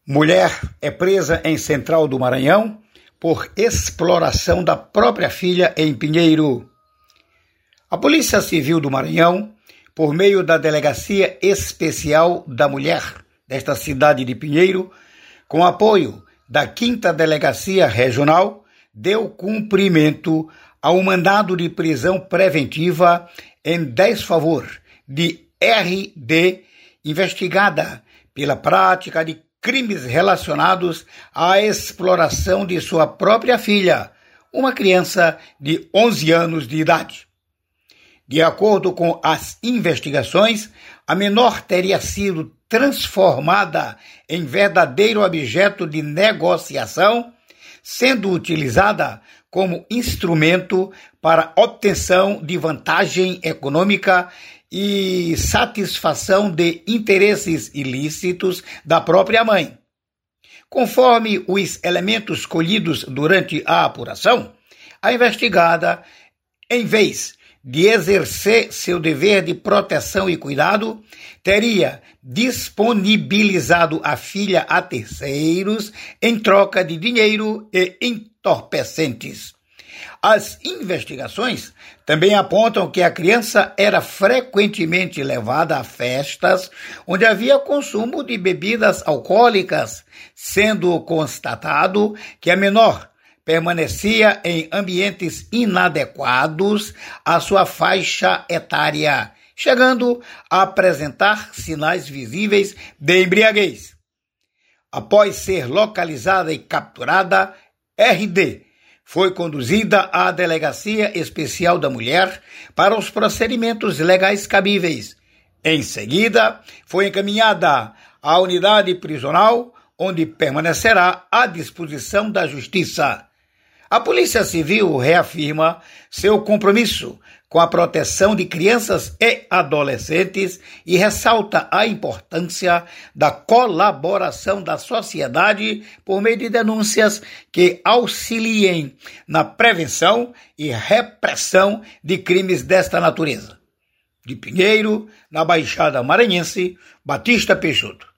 Mulher é presa em Central do Maranhão por exploração da própria filha em Pinheiro. A Polícia Civil do Maranhão, por meio da Delegacia Especial da Mulher desta cidade de Pinheiro, com apoio da 5ª Delegacia Regional, deu cumprimento ao mandado de prisão preventiva em desfavor de RD, investigada pela prática de crimes relacionados à exploração de sua própria filha, uma criança de 11 anos de idade. De acordo com as investigações, a menor teria sido transformada em verdadeiro objeto de negociação, sendo utilizada como instrumento para obtenção de vantagem econômica e satisfação de interesses ilícitos da própria mãe. Conforme os elementos colhidos durante a apuração, a investigada, em vez de exercer seu dever de proteção e cuidado, teria disponibilizado a filha a terceiros em troca de dinheiro e entorpecentes. As investigações também apontam que a criança era frequentemente levada a festas onde havia consumo de bebidas alcoólicas, sendo constatado que a menor permanecia em ambientes inadequados à sua faixa etária, chegando a apresentar sinais visíveis de embriaguez. Após ser localizada e capturada, RD foi conduzida à Delegacia Especial da Mulher para os procedimentos legais cabíveis. Em seguida, foi encaminhada à unidade prisional, onde permanecerá à disposição da Justiça. A Polícia Civil reafirma seu compromisso com a proteção de crianças e adolescentes e ressalta a importância da colaboração da sociedade por meio de denúncias que auxiliem na prevenção e repressão de crimes desta natureza. De Pinheiro, na Baixada Maranhense, Batista Peixoto.